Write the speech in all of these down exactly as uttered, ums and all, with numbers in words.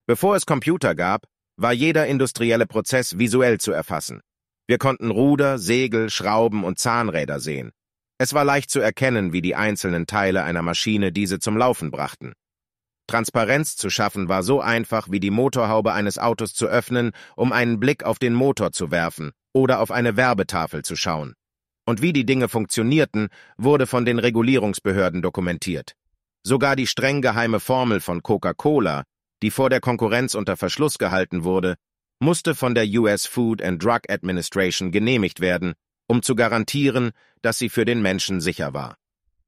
Bevor es Computer gab, war jeder industrielle Prozess visuell zu erfassen. Wir konnten Ruder, Segel, Schrauben und Zahnräder sehen. Es war leicht zu erkennen, wie die einzelnen Teile einer Maschine diese zum Laufen brachten. Transparenz zu schaffen war so einfach, wie die Motorhaube eines Autos zu öffnen, um einen Blick auf den Motor zu werfen oder auf eine Werbetafel zu schauen. Und wie die Dinge funktionierten, wurde von den Regulierungsbehörden dokumentiert. Sogar die streng geheime Formel von Coca-Cola, die vor der Konkurrenz unter Verschluss gehalten wurde, musste von der U S Food and Drug Administration genehmigt werden, um zu garantieren, dass sie für den Menschen sicher war.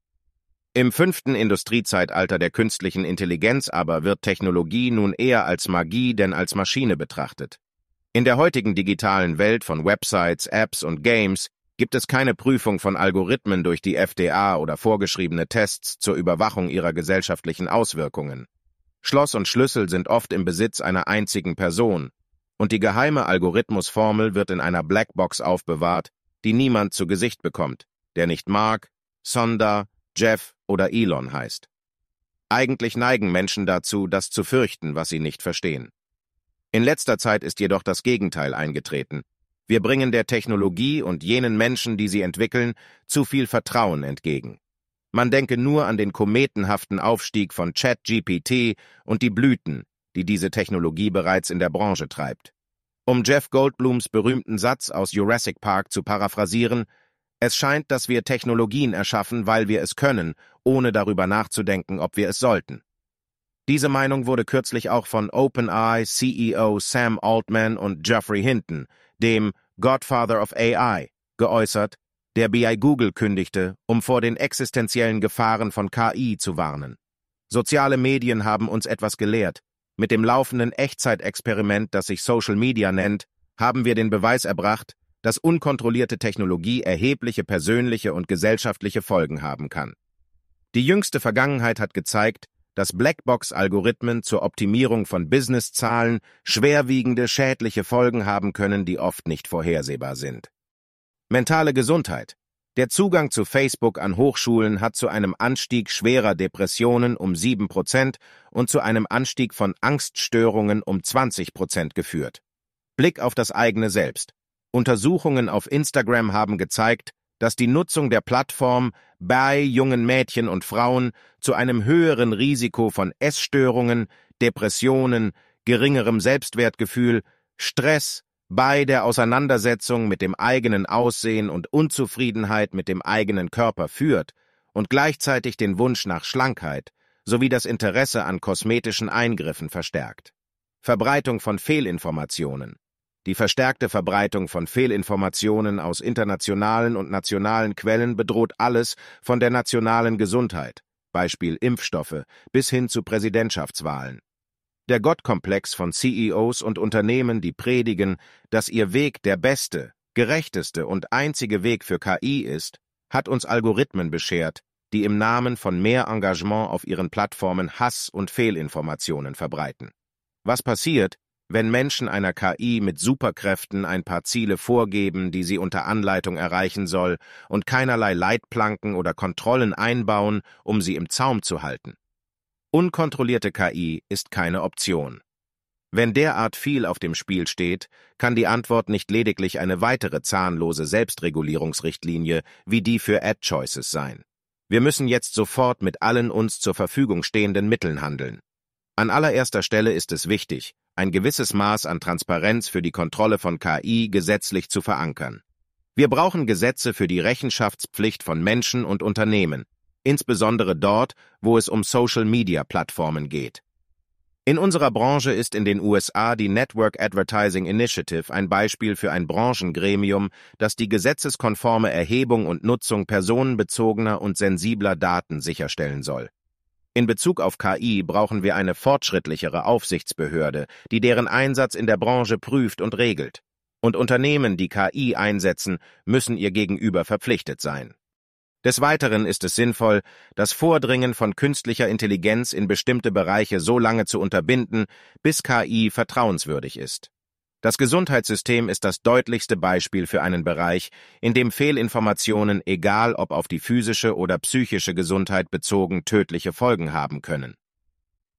Im fünften Industriezeitalter der künstlichen Intelligenz aber wird Technologie nun eher als Magie denn als Maschine betrachtet. In der heutigen digitalen Welt von Websites, Apps und Games gibt es keine Prüfung von Algorithmen durch die F D A oder vorgeschriebene Tests zur Überwachung ihrer gesellschaftlichen Auswirkungen. Schloss und Schlüssel sind oft im Besitz einer einzigen Person, und die geheime Algorithmusformel wird in einer Blackbox aufbewahrt, die niemand zu Gesicht bekommt, der nicht Mark, Sundar, Jeff oder Elon heißt. Eigentlich neigen Menschen dazu, das zu fürchten, was sie nicht verstehen. In letzter Zeit ist jedoch das Gegenteil eingetreten. Wir bringen der Technologie und jenen Menschen, die sie entwickeln, zu viel Vertrauen entgegen. Man denke nur an den kometenhaften Aufstieg von ChatGPT und die Blüten, die diese Technologie bereits in der Branche treibt. Um Jeff Goldblums berühmten Satz aus Jurassic Park zu paraphrasieren: Es scheint, dass wir Technologien erschaffen, weil wir es können, ohne darüber nachzudenken, ob wir es sollten. Diese Meinung wurde kürzlich auch von OpenAI C E O Sam Altman und Geoffrey Hinton, dem Godfather of A I, geäußert, der bei Google kündigte, um vor den existenziellen Gefahren von K I zu warnen. Soziale Medien haben uns etwas gelehrt. Mit dem laufenden Echtzeitexperiment, das sich Social Media nennt, haben wir den Beweis erbracht, dass unkontrollierte Technologie erhebliche persönliche und gesellschaftliche Folgen haben kann. Die jüngste Vergangenheit hat gezeigt, dass Blackbox-Algorithmen zur Optimierung von Businesszahlen schwerwiegende schädliche Folgen haben können, die oft nicht vorhersehbar sind. Mentale Gesundheit. Der Zugang zu Facebook an Hochschulen hat zu einem Anstieg schwerer Depressionen um sieben Prozent und zu einem Anstieg von Angststörungen um zwanzig Prozent geführt. Blick auf das eigene Selbst. Untersuchungen auf Instagram haben gezeigt, dass die Nutzung der Plattform bei jungen Mädchen und Frauen zu einem höheren Risiko von Essstörungen, Depressionen, geringerem Selbstwertgefühl, Stress, bei der Auseinandersetzung mit dem eigenen Aussehen und Unzufriedenheit mit dem eigenen Körper führt und gleichzeitig den Wunsch nach Schlankheit sowie das Interesse an kosmetischen Eingriffen verstärkt. Verbreitung von Fehlinformationen. Die verstärkte Verbreitung von Fehlinformationen aus internationalen und nationalen Quellen bedroht alles von der nationalen Gesundheit, Beispiel Impfstoffe, bis hin zu Präsidentschaftswahlen. Der Gottkomplex von C E Os und Unternehmen, die predigen, dass ihr Weg der beste, gerechteste und einzige Weg für K I ist, hat uns Algorithmen beschert, die im Namen von mehr Engagement auf ihren Plattformen Hass und Fehlinformationen verbreiten. Was passiert, wenn Menschen einer K I mit Superkräften ein paar Ziele vorgeben, die sie unter Anleitung erreichen soll, und keinerlei Leitplanken oder Kontrollen einbauen, um sie im Zaum zu halten? Unkontrollierte K I ist keine Option. Wenn derart viel auf dem Spiel steht, kann die Antwort nicht lediglich eine weitere zahnlose Selbstregulierungsrichtlinie wie die für Ad-Choices sein. Wir müssen jetzt sofort mit allen uns zur Verfügung stehenden Mitteln handeln. An allererster Stelle ist es wichtig, ein gewisses Maß an Transparenz für die Kontrolle von K I gesetzlich zu verankern. Wir brauchen Gesetze für die Rechenschaftspflicht von Menschen und Unternehmen, insbesondere dort, wo es um Social-Media-Plattformen geht. In unserer Branche ist in den U S A die Network Advertising Initiative ein Beispiel für ein Branchengremium, das die gesetzeskonforme Erhebung und Nutzung personenbezogener und sensibler Daten sicherstellen soll. In Bezug auf K I brauchen wir eine fortschrittlichere Aufsichtsbehörde, die deren Einsatz in der Branche prüft und regelt. Und Unternehmen, die K I einsetzen, müssen ihr gegenüber verpflichtet sein. Des Weiteren ist es sinnvoll, das Vordringen von künstlicher Intelligenz in bestimmte Bereiche so lange zu unterbinden, bis K I vertrauenswürdig ist. Das Gesundheitssystem ist das deutlichste Beispiel für einen Bereich, in dem Fehlinformationen, egal ob auf die physische oder psychische Gesundheit bezogen, tödliche Folgen haben können.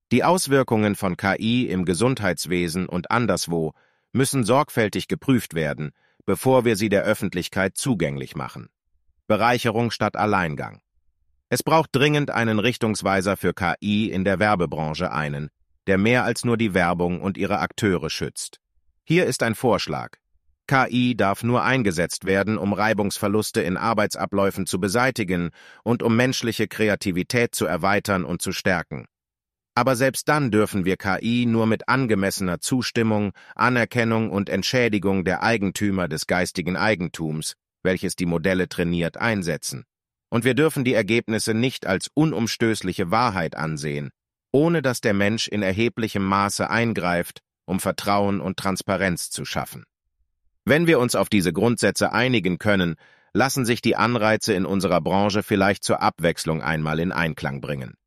Die Auswirkungen von K I im Gesundheitswesen und anderswo müssen sorgfältig geprüft werden, bevor wir sie der Öffentlichkeit zugänglich machen. Bereicherung statt Alleingang. Es braucht dringend einen Richtungsweiser für K I in der Werbebranche einen, der mehr als nur die Werbung und ihre Akteure schützt. Hier ist ein Vorschlag. K I darf nur eingesetzt werden, um Reibungsverluste in Arbeitsabläufen zu beseitigen und um menschliche Kreativität zu erweitern und zu stärken. Aber selbst dann dürfen wir K I nur mit angemessener Zustimmung, Anerkennung und Entschädigung der Eigentümer des geistigen Eigentums, welches die Modelle trainiert, einsetzen. Und wir dürfen die Ergebnisse nicht als unumstößliche Wahrheit ansehen, ohne dass der Mensch in erheblichem Maße eingreift, um Vertrauen und Transparenz zu schaffen. Wenn wir uns auf diese Grundsätze einigen können, lassen sich die Anreize in unserer Branche vielleicht zur Abwechslung einmal in Einklang bringen.